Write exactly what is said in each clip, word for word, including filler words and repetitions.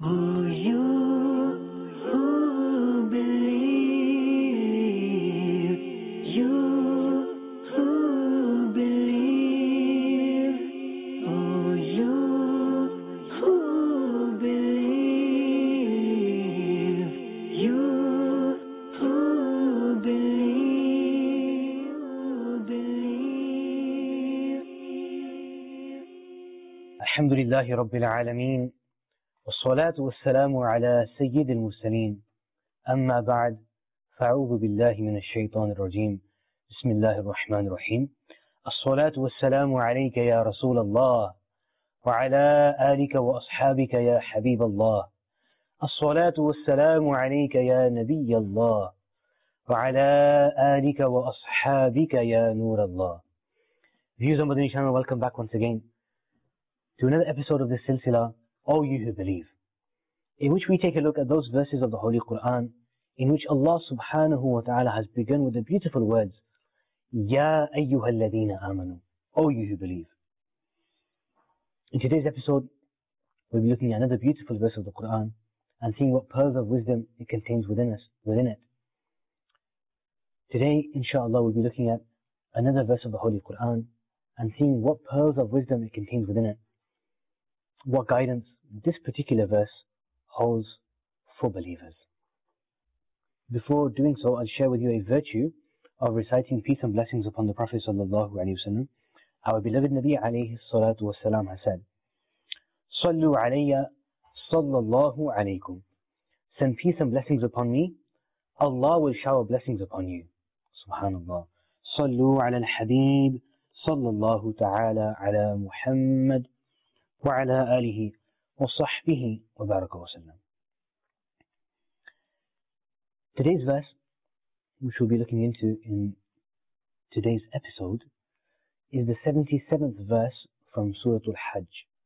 Oh, you who believe, you who believe, oh, you who believe, you who believe, believe. Alhamdulillahi Rabbil Alameen. والصلاة والسلام على سيد المرسلين أما بعد فأعوذ بالله من الشيطان الرجيم بسم الله الرحمن الرحيم الصلاة والسلام عليك يا رسول الله وعلى آلك وأصحابك يا حبيب الله الصلاة والسلام عليك يا نبي الله وعلى آلك وأصحابك يا نور الله. Viewers on Madani channel, welcome back once again to another episode of this silsila, O you who believe, in which we take a look at those verses of the Holy Quran in which Allah subhanahu wa ta'ala has begun with the beautiful words, Ya ayyuhal ladhina amanu, O you who believe. In today's episode, we'll be looking at another beautiful verse of the Quran and seeing what pearls of wisdom it contains within us, within it. Today, inshallah, we'll be looking at another verse of the Holy Quran and seeing what pearls of wisdom it contains within it. What guidance this particular verse holds for believers. Before doing so, I'll share with you a virtue of reciting peace and blessings upon the Prophet sallallahu alaihi wasallam. Our beloved Nabi alayhi salatu wasalam has said, Sallu alayya sallallahu alaykum. Send peace and blessings upon me, Allah will shower blessings upon you. Subhanallah. Sallu ala al-habib sallallahu ta'ala ala Muhammad وعلى آله وصحبه وبارك وسلم. Today's verse, which we'll be looking into in today's episode, is the seventy-seventh verse from Surah Al-Hajj.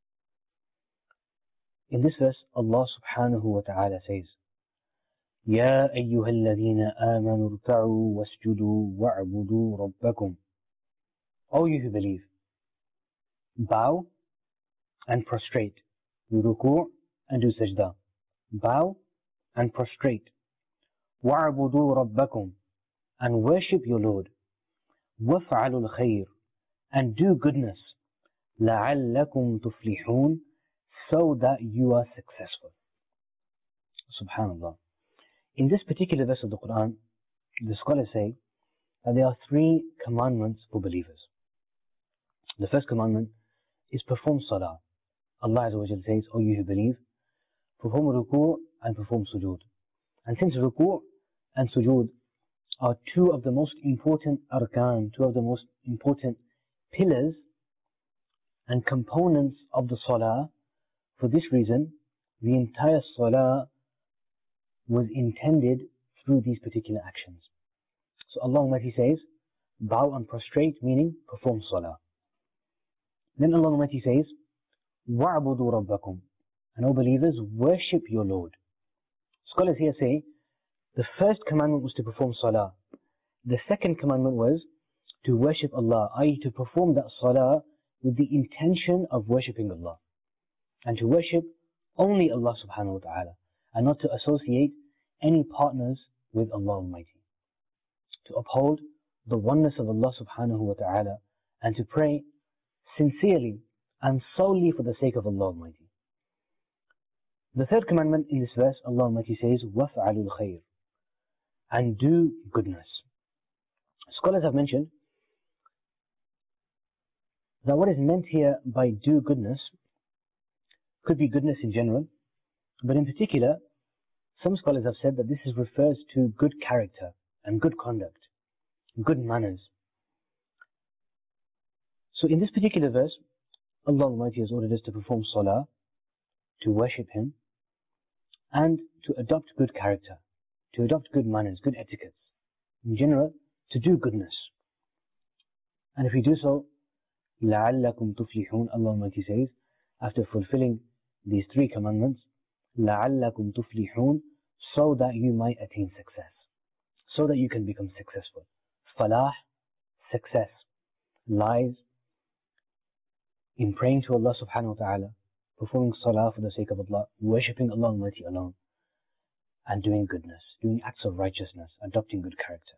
In this verse, Allah subhanahu wa ta'ala says, يا أيها الذين آمنوا اركعوا واسجدوا واعبدوا ربكم. O you who believe, bow and prostrate. Do ruku' and do sajda. Bow and prostrate. وَاعْبُدُوا رَبَّكُمْ. And worship your Lord. وَافْعَلُوا الْخَيْرِ. And do goodness. لَعَلَّكُمْ تُفْلِحُونَ. So that you are successful. Subhanallah. In this particular verse of the Quran, the scholars say that there are three commandments for believers. The first commandment is perform salah. Allah Azza wa Jal says, O you who believe, perform ruku' and perform sujood. And since ruku' and sujood are two of the most important arkan, two of the most important pillars and components of the salah, for this reason, the entire salah was intended through these particular actions. So Allah Almighty says, bow and prostrate, meaning perform salah. Then Allah Almighty says, وَاعْبُدُوا رَبَّكُمْ. And O believers, worship your Lord. Scholars here say, the first commandment was to perform salah. The second commandment was to worship Allah, that is to perform that salah with the intention of worshipping Allah. And to worship only Allah subhanahu wa ta'ala, and not to associate any partners with Allah Almighty. To uphold the oneness of Allah subhanahu wa ta'ala, and to pray sincerely and solely for the sake of Allah Almighty. The third commandment in this verse, Allah Almighty says, وَافْعَلُوا الْخَيْرِ. And do goodness. Scholars have mentioned that what is meant here by do goodness could be goodness in general, but in particular, some scholars have said that this is refers to good character and good conduct, good manners. So in this particular verse, Allah Almighty has ordered us to perform salah, to worship Him, and to adopt good character, to adopt good manners, good etiquettes. In general, to do goodness. And if we do so, لَعَلَّكُمْ تُفْلِحُونَ, Allah Almighty says, after fulfilling these three commandments, لَعَلَّكُمْ تُفْلِحُونَ, so that you might attain success, so that you can become successful. Falah, success, lies in praying to Allah subhanahu wa ta'ala, performing salah for the sake of Allah, worshipping Allah Almighty alone, and doing goodness, doing acts of righteousness, adopting good character.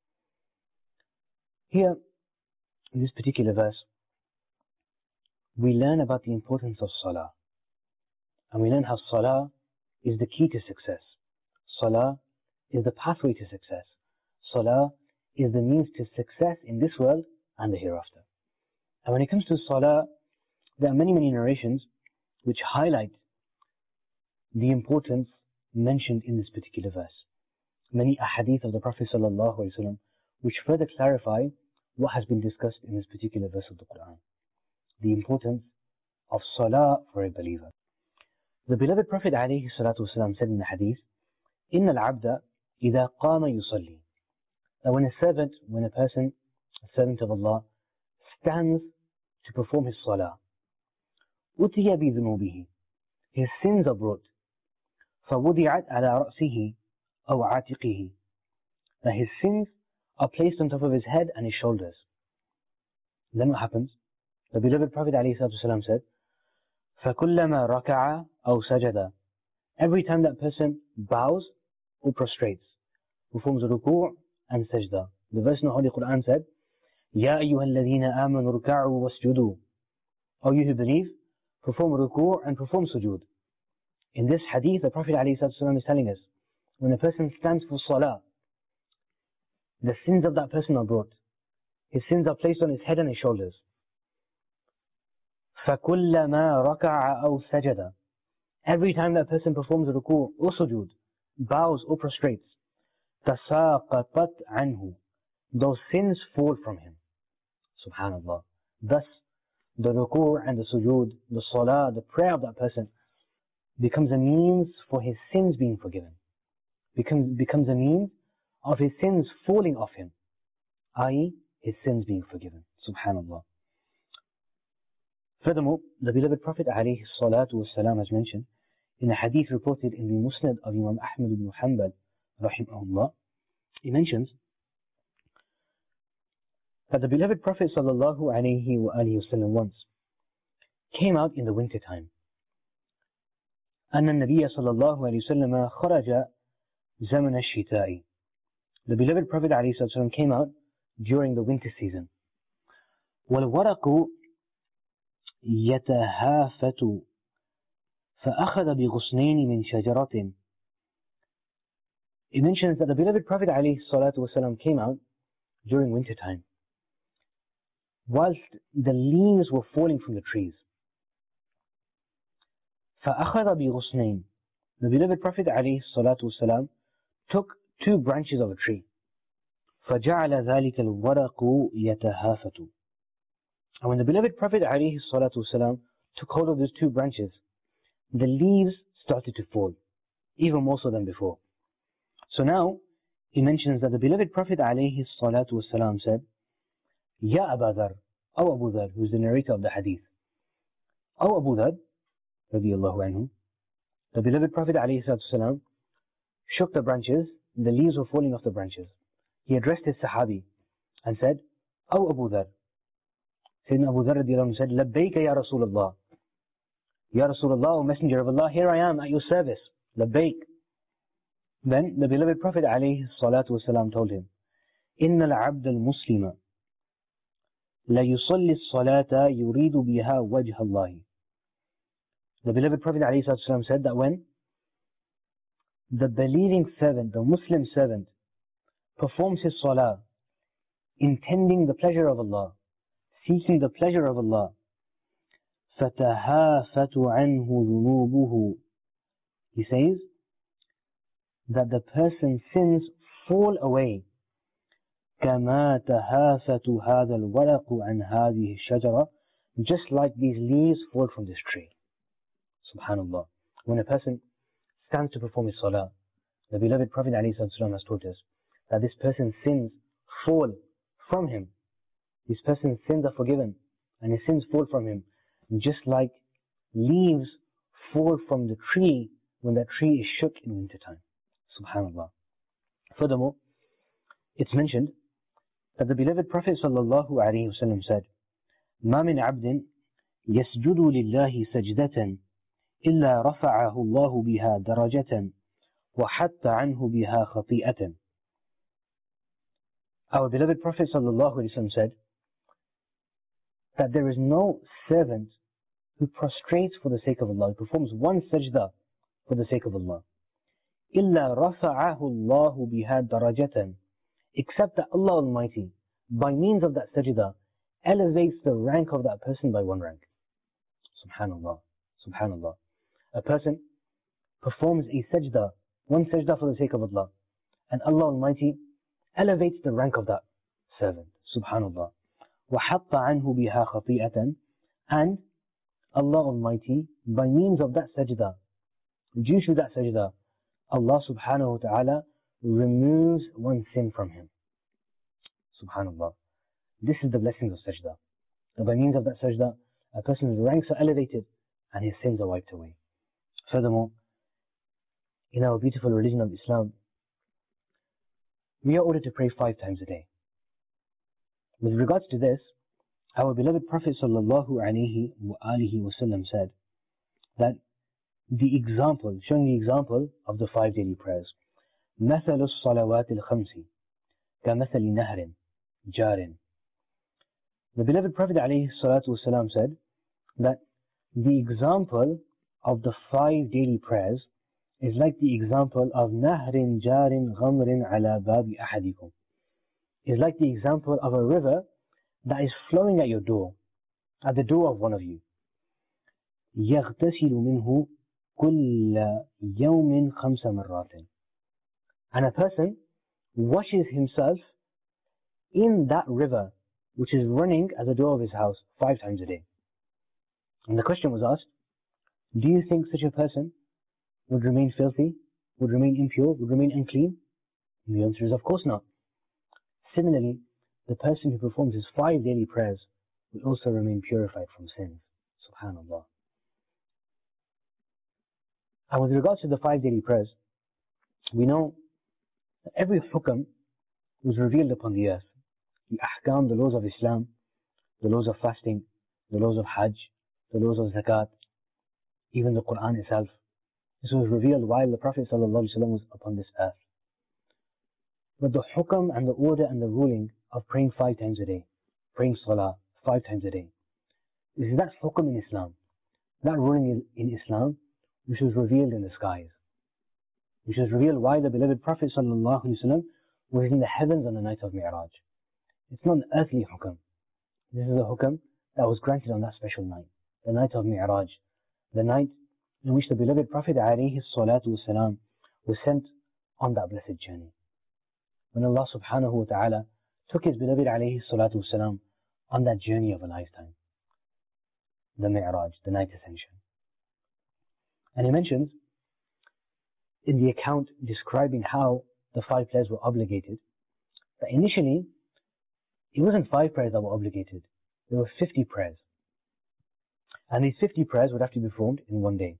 Here, in this particular verse, we learn about the importance of salah. And we learn how salah is the key to success. Salah is the pathway to success. Salah is the means to success in this world and the hereafter. And when it comes to salah, there are many, many narrations which highlight the importance mentioned in this particular verse. Many ahadith of the Prophet ﷺ which further clarify what has been discussed in this particular verse of the Quran. The importance of salah for a believer. The beloved Prophet ﷺ said in the hadith, إِنَّ الْعَبْدَ إِذَا قَامَ يُصَلِّي. That when a servant, when a person, a servant of Allah, stands to perform his salah, أُتِيَ بِذُنُوبِهِ, his sins are brought. فَوُضِعَتْ عَلَى رَأْسِهِ أَوْ عَاتِقِهِ, that his sins are placed on top of his head and his shoulders. Then what happens? The beloved Prophet ﷺ said, فَكُلَّمَا رَكَعَ أَوْ سَجَدَ, every time that person bows or prostrates, performs ruku' and sajda. The verse in the Holy Quran said, يَا أَيُّهَا الَّذِينَ آمَنُوا رُكَعُوا وَاسْجُدُوا. O you who believe, perform ruku' and perform sujood. In this hadith, the Prophet ﷺ is telling us, when a person stands for salah, the sins of that person are brought. His sins are placed on his head and his shoulders. فَكُلَّمَا رَكَعَ أَوْ سَجَدَ, every time that person performs ruku' or sujood, bows or prostrates, تَسَاقَطَتْ عَنْهُ, those sins fall from him. Subhanallah. Thus, the ruku' and the sujood, the salah, the prayer of that person becomes a means for his sins being forgiven. Becomes, becomes a means of his sins falling off him, that is, his sins being forgiven. Subhanallah. Furthermore, the beloved Prophet alayhi salatu wasalam has mentioned in a hadith reported in the Musnad of Imam Ahmad ibn Hanbal rahimahullah, he mentions that the beloved Prophet sallallahu alayhi wa alihi wasallam once came out in the winter time. أن النبي صلى الله عليه وسلم خرج زمن الشتاء. The beloved Prophet alayhi salatu wasalam came out during the winter season. والورق يتهافت فأخذ بغصنين من شجرة. It mentions that the beloved Prophet ﷺ came out during winter time, whilst the leaves were falling from the trees. فأخذ بغصنين. The beloved Prophet ﷺ took two branches of a tree. فجعل ذلك الورق يتهافت. And when the beloved Prophet ﷺ took hold of those two branches, the leaves started to fall, even more so than before. So now, he mentions that the beloved Prophet ﷺ said, Ya Abu Dhar, O Abu Dhar, who is the narrator of the hadith. O Abu Dhar, radiyallahu anhu, the beloved Prophet ﷺ shook the branches, the leaves were falling off the branches. He addressed his Sahabi and said, O Abu Dhar. Sayyidina Abu Dhar radiyallahu anhu said, Labbayka ya Rasulullah. Ya Rasulullah, O Messenger of Allah, here I am at your service. Labbayk. Then the beloved Prophet alayhi salatu wasalam told him, Inna al-abd al-muslima la yusalli as-salata yuridu biha wajha Allah. The beloved Prophet alayhi salatu wasalam said that when the believing servant, the Muslim servant, performs his salah, intending the pleasure of Allah, seeking the pleasure of Allah, فَتَهَافَتُ عَنْهُ ذُنُوبُهُ. He says that the person's sins fall away, كَمَا تَهَافَتُ هَذَا الْوَرَقُ عَنْ هَذِهِ الشَّجَرَةِ, just like these leaves fall from this tree. Subhanallah. When a person stands to perform his salah, the beloved Prophet ﷺ has taught us that this person's sins fall from him. This person's sins are forgiven, and his sins fall from him, just like leaves fall from the tree when that tree is shook in winter time. Subhanallah. Furthermore, it's mentioned that the beloved Prophet sallallahu alaihi wasallam said, "Ma min abdin yasjudu lillahi sajdatan إلا رفعه الله بها درجة وحط عنه بها خطيئة. Our beloved Prophet sallallahu alaihi wasallam said that there is no servant who prostrates for the sake of Allah, who performs one sajda for the sake of Allah, إلا رفعه الله بها درجة, except that Allah Almighty, by means of that sajda, elevates the rank of that person by one rank. Subhanallah, Subhanallah. A person performs a sajda, one sajda for the sake of Allah, and Allah Almighty elevates the rank of that servant. Subhanallah. وَحَطَّ عَنْهُ بِهَا خَطِيئَةً, and Allah Almighty, by means of that sajda, due to that sajda, Allah subhanahu wa ta'ala removes one sin from him. Subhanallah. This is the blessings of sajda. That by means of that sajda, a person's ranks are elevated and his sins are wiped away. Furthermore, in our beautiful religion of Islam, we are ordered to pray five times a day. With regards to this, our beloved Prophet sallallahu alaihi wa alihi wasallam said that the example, showing the example of the five daily prayers, مثل الصلوات الخمس كمثل نهر جار. The beloved Prophet عليه الصلاة والسلام said that the example of the five daily prayers is like the example of نهر جار غمر على باب أحدكم. Is like the example of a river that is flowing at your door, at the door of one of you. يغتسل منه كل يوم خمس مرات. And a person washes himself in that river which is running at the door of his house five times a day. And the question was asked, do you think such a person would remain filthy, would remain impure, would remain unclean? And the answer is of course not. Similarly, the person who performs his five daily prayers will also remain purified from sins. Subhanallah. And with regards to the five daily prayers, we know that every hukam was revealed upon the earth. The ahkam, the laws of Islam, the laws of fasting, the laws of Hajj, the laws of Zakat, even the Quran itself. This was revealed while the Prophet ﷺ was upon this earth. But the hukam and the order and the ruling of praying five times a day, praying salah five times a day, is that hukam in Islam, that ruling in Islam, which was revealed in the skies, which was revealed while the beloved Prophet ﷺ was in the heavens on the night of Mi'raj. It's not an earthly hukam. This is a hukam that was granted on that special night, the night of Mi'raj, the night in which the beloved Prophet ﷺ was sent on that blessed journey. When Allah subhanahu wa ta'ala took his beloved ﷺ on that journey of a lifetime, the Mi'raj, the night ascension. And he mentions in the account describing how the five prayers were obligated, that initially it wasn't five prayers that were obligated, there were fifty prayers. And these fifty prayers would have to be performed in one day.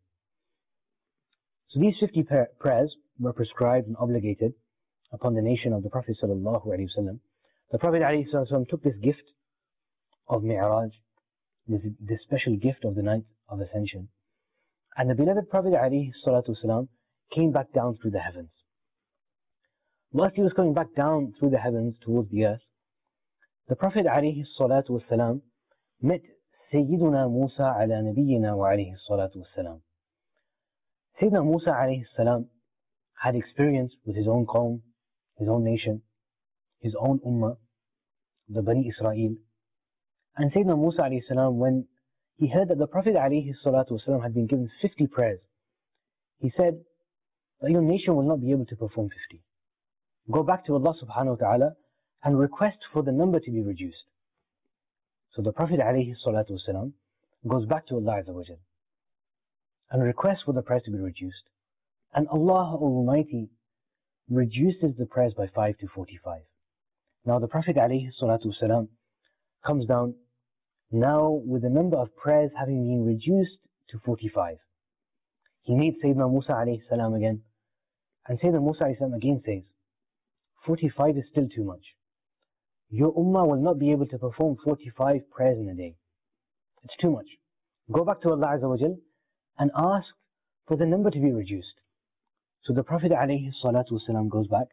So these fifty prayers were prescribed and obligated upon the nation of the Prophet sallallahu alaihi wasallam. The Prophet alaihi wasallam took this gift of Mi'raj, this, this special gift of the night of ascension, and the beloved Prophet alaihi wasallam came back down through the heavens. Whilst he was coming back down through the heavens towards the earth, the Prophet alaihi wasallam met Sayyiduna Musa ala nabiyyina wa alayhi salatu wassalam. Sayyidina Musa alayhi salam had experience with his own qawm, his own nation, his own ummah, the Bani Israel. And Sayyidina Musa alayhi salam, when he heard that the Prophet alayhi salatu wassalam had been given fifty prayers, he said that your nation will not be able to perform fifty. Go back to Allah subhanahu wa ta'ala and request for the number to be reduced. So the Prophet alayhi salatu wasalam goes back to Allah Azza wa Jal and requests for the prayers to be reduced. And Allah Almighty reduces the prayers by five to forty-five. Now the Prophet alayhi salatu wasalam comes down now with the number of prayers having been reduced to forty-five. He meets Sayyidina Musa alayhi salam again, and Sayyidina Musa alayhi salam again says, forty-five is still too much. Your ummah will not be able to perform forty-five prayers in a day. It's too much. Go back to Allah Azza wa Jal and asked for the number to be reduced. So the Prophet ﷺ goes back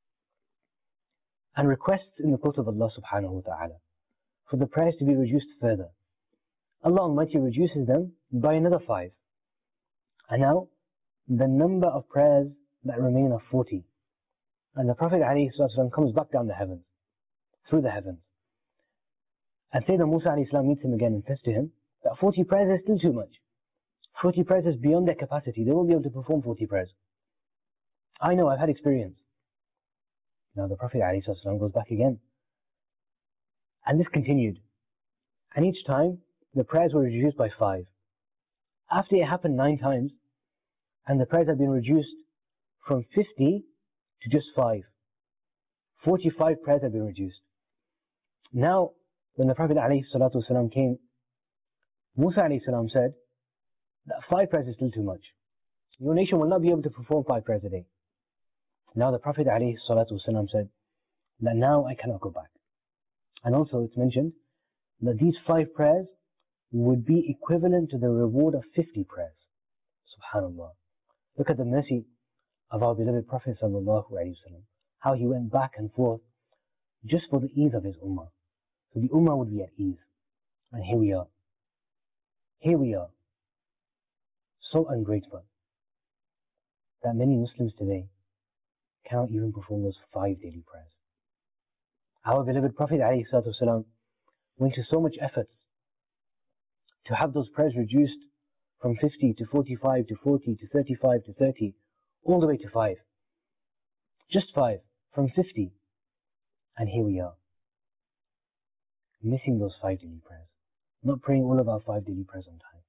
and requests in the court of Allah subhanahu wa ta'ala for the prayers to be reduced further. Allah Almighty reduces them by another five. And now the number of prayers that remain are forty. And the Prophet ﷺ comes back down the heavens, through the heavens. And Sayyidina Musa ﷺ meets him again and says to him that forty prayers is still too much. forty prayers is beyond their capacity. They won't be able to perform forty prayers. I know, I've had experience. Now the Prophet ﷺ goes back again. And this continued. And each time, the prayers were reduced by five. After it happened nine times, and the prayers had been reduced from fifty to just five. forty-five prayers had been reduced. Now, when the Prophet ﷺ came, Musa ﷺ said that five prayers is still too much. Your nation will not be able to perform five prayers a day. Now the Prophet ﷺ said that now I cannot go back. And also it's mentioned that these five prayers would be equivalent to the reward of fifty prayers. Subhanallah. Look at the mercy of our beloved Prophet sallallahu alaihi wasallam. How he went back and forth just for the ease of his ummah. So the ummah would be at ease. And here we are. Here we are. So ungrateful that many Muslims today cannot even perform those five daily prayers. Our beloved Prophet ﷺ went to so much efforts to have those prayers reduced from fifty to forty-five to forty to thirty-five to thirty, all the way to five. Just five, from fifty. And here we are, missing those five daily prayers, not praying all of our five daily prayers on time.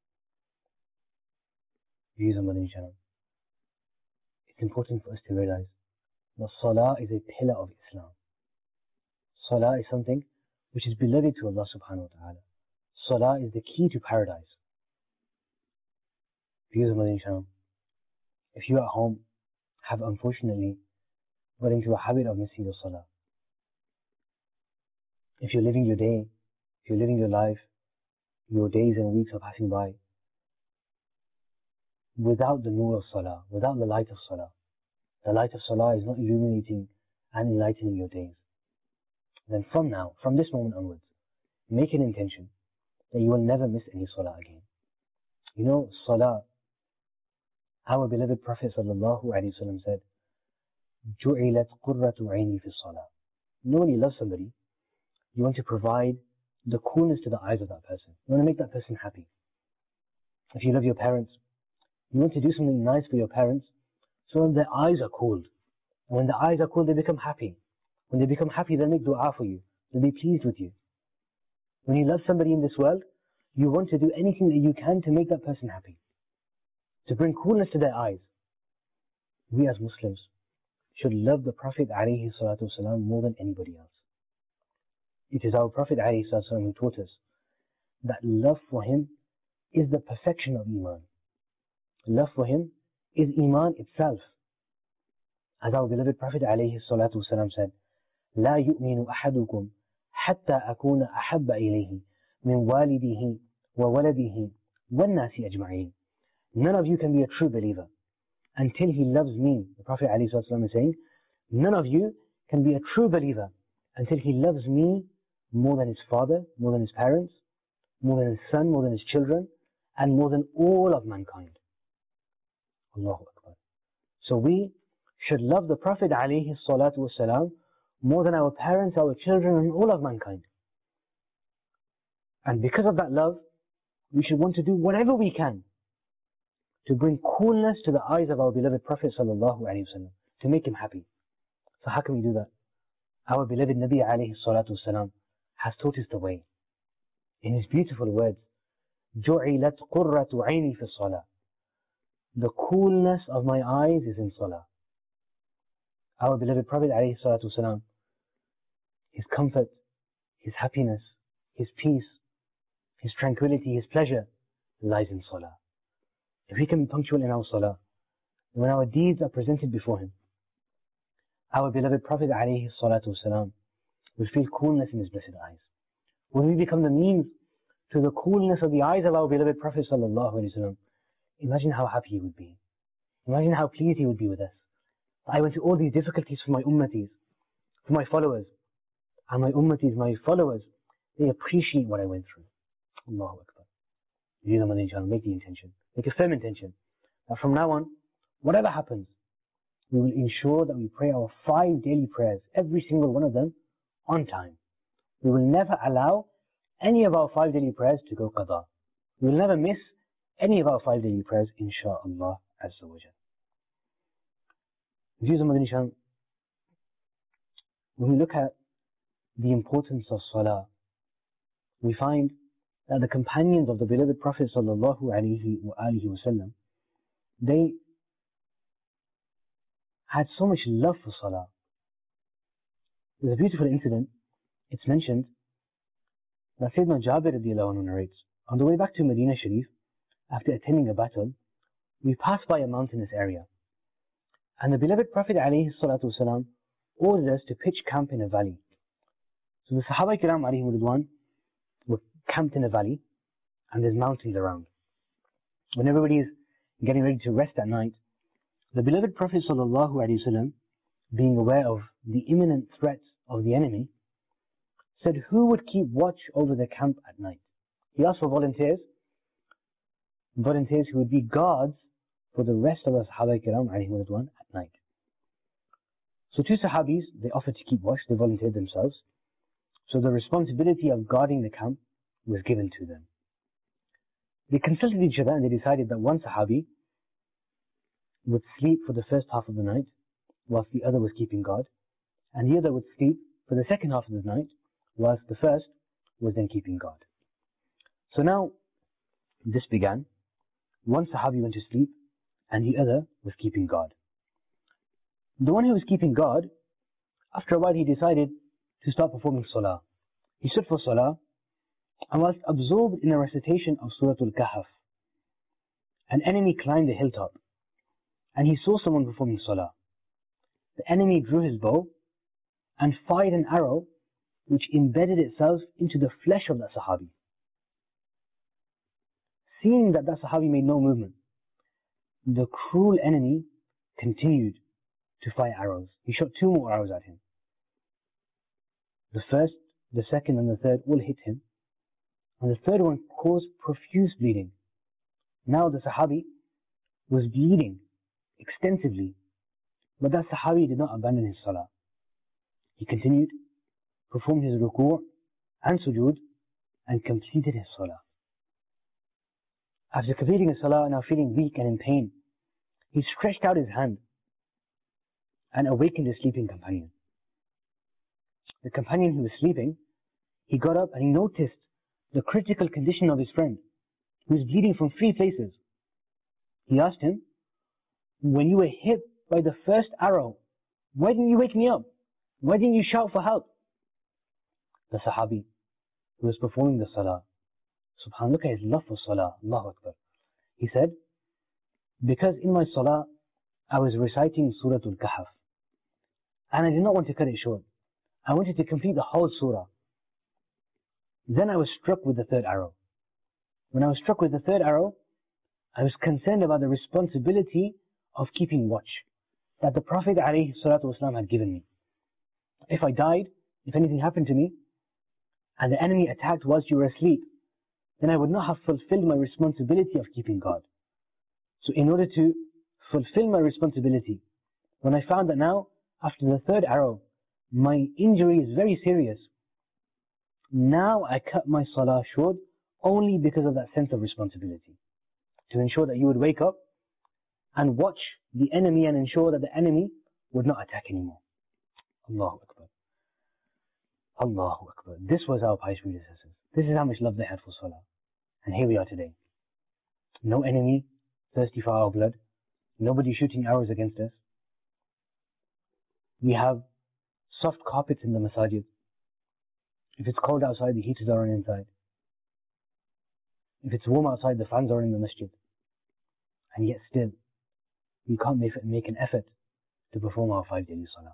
Views on Madani Channel. It's important for us to realize that Salah is a pillar of Islam. Salah is something which is beloved to Allah subhanahu wa ta'ala. Salah is the key to paradise. Viewers of Madani Channel, if you at home have unfortunately got into a habit of missing your Salah, if you're living your day, if you're living your life, your days and weeks are passing by without the nur of Salah, without the light of Salah, the light of Salah is not illuminating and enlightening your days, then from now, from this moment onwards, make an intention that you will never miss any Salah again. You know, Salah, our beloved Prophet sallallahu alaihi wasallam said, جُعِلَتْ قُرَّةُ عَيْنِي فِي الصَّلَاةِ. You know, when you love somebody, you want to provide the coolness to the eyes of that person. You want to make that person happy. If you love your parents, you want to do something nice for your parents so that their eyes are cooled. And when the eyes are cooled, they become happy. When they become happy, they'll make dua for you. They'll be pleased with you. When you love somebody in this world, you want to do anything that you can to make that person happy, to bring coolness to their eyes. We as Muslims should love the Prophet alayhi salatu wasalam more than anybody else. It is our Prophet alayhi salatu wasalam who taught us that love for him is the perfection of Iman. Love for him is Iman itself. As our beloved Prophet alayhi salatu wasalam said, لا يؤمن أحدكم حتى أكون أحب إليه من والده وولده والناس أجمعين. None of you can be a true believer until he loves me. The Prophet ﷺ is saying, none of you can be a true believer until he loves me more than his father, more than his parents, more than his son, more than his children, and more than all of mankind. Allahu Akbar. So we should love the Prophet ﷺ more than our parents, our children, and all of mankind. And because of that love, we should want to do whatever we can to bring coolness to the eyes of our beloved Prophet sallallahu alaihi wasallam, to make him happy. So how can we do that? Our beloved Nabi alayhi salatu wasalam has taught us the way. In his beautiful words, جُعِلَتْ قُرَّةُ عَيْنِي فِي الصَّلَاةِ. The coolness of my eyes is in Salah. Our beloved Prophet alayhi salatu wasalam, his comfort, his happiness, his peace, his tranquility, his pleasure lies in Salah. If we can be punctual in our Salah, when our deeds are presented before him, our beloved Prophet alayhi salatu wasalam will feel coolness in his blessed eyes. When we become the means to the coolness of the eyes of our beloved Prophet sallallahu alaihi wasallam, imagine how happy he would be. Imagine how pleased he would be with us. I went through all these difficulties for my ummatis, for my followers. And my ummatis, my followers, they appreciate what I went through. Allahu Akbar. You know, inshallah, make the intention. Make a firm intention. That from now on, whatever happens, we will ensure that we pray our five daily prayers, every single one of them, on time. We will never allow any of our five daily prayers to go qada. We will never miss any of our five daily prayers, insha'Allah Azza wa Jal. Views of Madinah, when we look at the importance of salah, we find that the companions of the beloved Prophet sallallahu alaihi wa alihi wasallam, they had so much love for salah. There's a beautiful incident. It's mentioned that Sayyidina Jabir radiallahu anhu narrates, on the way back to Medina Sharif, after attending a battle, we passed by a mountainous area. And the beloved Prophet alayhi salatu wasalam ordered us to pitch camp in a valley. So the Sahaba Kiram alayhim ridwan were camped in a valley, and there's mountains around. When everybody is getting ready to rest at night, the beloved Prophet sallallahu alayhi wasallam, being aware of the imminent threats of the enemy, said who would keep watch over the camp at night. He asked for volunteers, volunteers who would be guards for the rest of the Sahaba Kiram alayhim ridwan at night. So two Sahabis, they offered to keep watch, they volunteered themselves. So the responsibility of guarding the camp was given to them. They consulted each other and they decided that one Sahabi would sleep for the first half of the night whilst the other was keeping guard, and the other would sleep for the second half of the night whilst the first was then keeping guard. So now this began. One Sahabi went to sleep and the other was keeping guard. The one who was keeping guard, after a while he decided to start performing salah. He stood for salah and was absorbed in the recitation of Surah Al-Kahf. An enemy climbed the hilltop and he saw someone performing salah. The enemy drew his bow and fired an arrow which embedded itself into the flesh of that Sahabi. Seeing that that Sahabi made no movement, the cruel enemy continued to fire arrows. He shot two more arrows at him. The first, the second and the third all hit him, and the third one caused profuse bleeding. Now the Sahabi was bleeding extensively, but that Sahabi did not abandon his salah. He continued, performed his ruku' and sujood, and completed his salah. After completing his salah, now feeling weak and in pain, he stretched out his hand and awakened his sleeping companion. The companion who was sleeping, he got up and he noticed the critical condition of his friend, who was bleeding from three places. He asked him, when you were hit by the first arrow, why didn't you wake me up? Why didn't you shout for help? The Sahabi who was performing the salah, subhanAllah, look at his love for salah, Allahu Akbar. He said, because in my salah, I was reciting Surah Al-Kahf, and I did not want to cut it short. I wanted to complete the whole surah. Then I was struck with the third arrow. When I was struck with the third arrow, I was concerned about the responsibility of keeping watch that the Prophet ﷺ had given me. If I died, if anything happened to me, and the enemy attacked whilst you were asleep, then I would not have fulfilled my responsibility of keeping guard. So in order to fulfill my responsibility, when I found that now, after the third arrow, my injury is very serious, now I cut my salah short only because of that sense of responsibility, to ensure that you would wake up and watch the enemy and ensure that the enemy would not attack anymore. Allahu Akbar. Allahu Akbar. This was our pious predecessors. This is how much love they had for salah. And here we are today. No enemy thirsty for our blood. Nobody shooting arrows against us. We have soft carpets in the masajid. If it's cold outside, the heaters are on inside. If it's warm outside, the fans are in the masjid. And yet still, we can't make, make an effort to perform our five daily salah.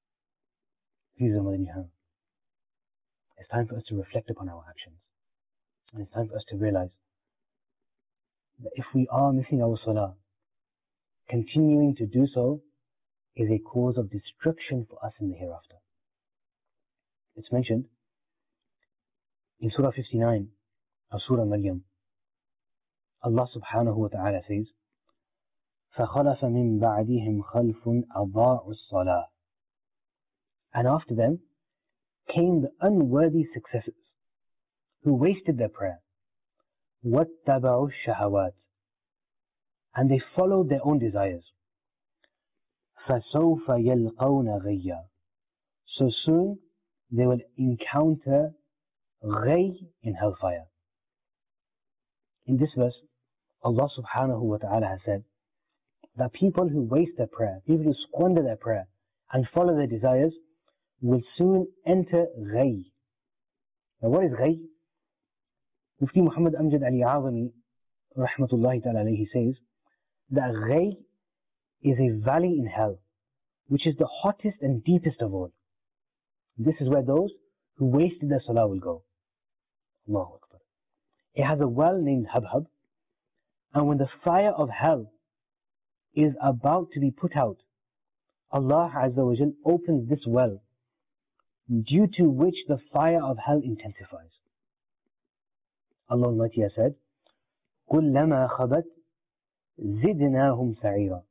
It's time for us to reflect upon our actions. And it's time for us to realize that if we are missing our salah, continuing to do so is a cause of destruction for us in the hereafter. It's mentioned in Surah fifty-nine of Surah Maryam. Allah subhanahu wa ta'ala says, فَخَلَفَ مِن بَعْدِهِمْ خَلْفٌ أَضَاعُوا الصَّلَاةَ. And after them came the unworthy successors who wasted their prayer. وَاتَّبَعُوا الشَّهَوَاتِ. And they followed their own desires. فَسَوْفَ يَلْقَوْنَ غَيًّا. So soon they will encounter ghay in hellfire. In this verse, Allah subhanahu wa ta'ala has said that people who waste their prayer, people who squander their prayer and follow their desires will soon enter ghay. Now what is ghay? Mufti Muhammad Amjad Ali Azami rahmatullahi ta'ala alayhi says that ghay is a valley in hell, which is the hottest and deepest of all. This is where those who wasted their salah will go. Allahu Akbar. It has a well named Habhab, and when the fire of hell is about to be put out, Allah Azza wa Jal opens this well, due to which the fire of hell intensifies. Allah Almighty has said, كُلَّمَا خَبَتْ زِدْنَاهُمْ سَعِيرًا.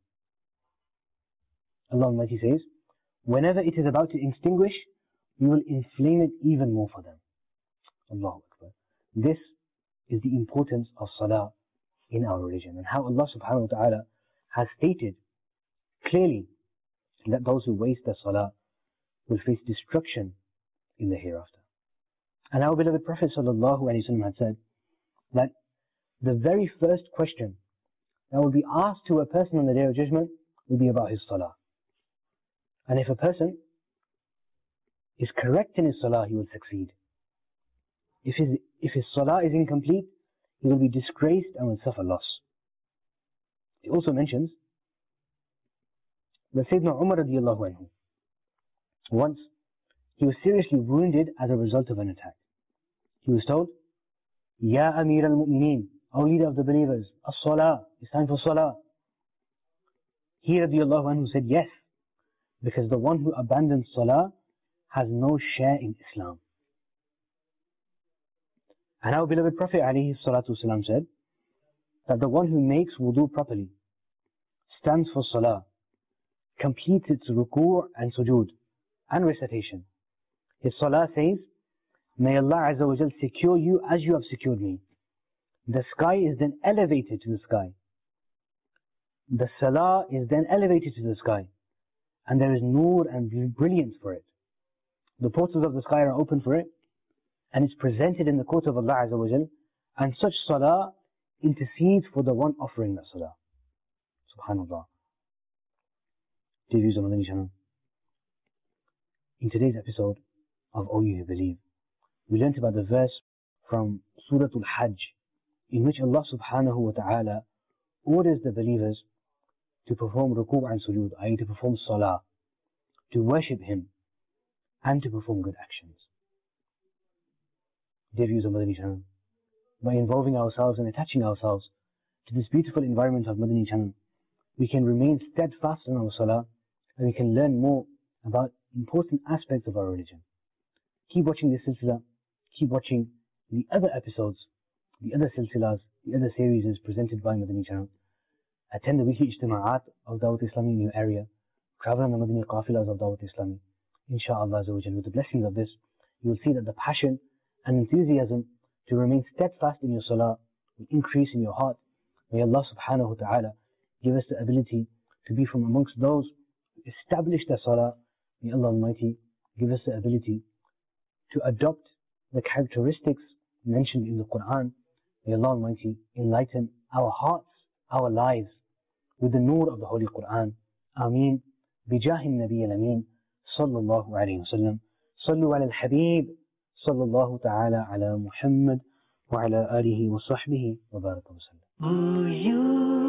Allah Almighty says, whenever it is about to extinguish, we will inflame it even more for them. Allahu Akbar. This is the importance of salah in our religion, and how Allah subhanahu wa ta'ala has stated clearly that those who waste their salah will face destruction in the hereafter. And our beloved Prophet sallallahu alaihi wasallam had said that the very first question that will be asked to a person on the Day of Judgment will be about his salah. And if a person is correct in his salah, he will succeed. If his, if his salah is incomplete, he will be disgraced and will suffer loss. It also mentions that Sayyidina Umar radiallahu anhu, once he was seriously wounded as a result of an attack. He was told, Ya Amir al-Mu'mineen, O leader of the believers, as-salah, it's time for salah. He radiallahu anhu said yes, because the one who abandons salah has no share in Islam. And our beloved Prophet alayhi salatu wasalam said that the one who makes wudu properly, stands for salah, completes its ruku' and sujood and recitation, his salah says, may Allah Azza wa Jal secure you as you have secured me. The sky is then elevated to the sky. The salah is then elevated to the sky, and there is nur and brilliance for it. The portals of the sky are open for it, and it's presented in the court of Allah Azza wa Jal, and such salah intercedes for the one offering that salah. Subhanallah. Dear viewers of Madani Channel, in today's episode of O You Who Believe, we learnt about the verse from Surah Al-Hajj, in which Allah subhanahu wa ta'ala orders the believers to perform ruku' and sujood, that is to perform salah, to worship Him, and to perform good actions. Dear viewers of Madani Channel, by involving ourselves and attaching ourselves to this beautiful environment of Madani Channel, we can remain steadfast in our salah, and we can learn more about important aspects of our religion. Keep watching this silsila, keep watching the other episodes, the other silsilas, the other series is presented by Madani Channel. Attend the weekly ijtima'at of Dawat Islami in your area. Travel on the Madani qafilas of Dawat Islami. Insha'Allah, with the blessings of this, you will see that the passion and enthusiasm to remain steadfast in your salah will increase in your heart. May Allah subhanahu wa ta'ala give us the ability to be from amongst those who establish their salah. May Allah Almighty give us the ability to adopt the characteristics mentioned in the Quran. May Allah Almighty enlighten our hearts, our lives with the nur of the Holy Quran. Ameen. بجاه النبي الأمين صلى الله عليه وسلم. صلوا على الحبيب صلى الله تعالى على محمد وعلى آله وصحبه وبارك وسلم.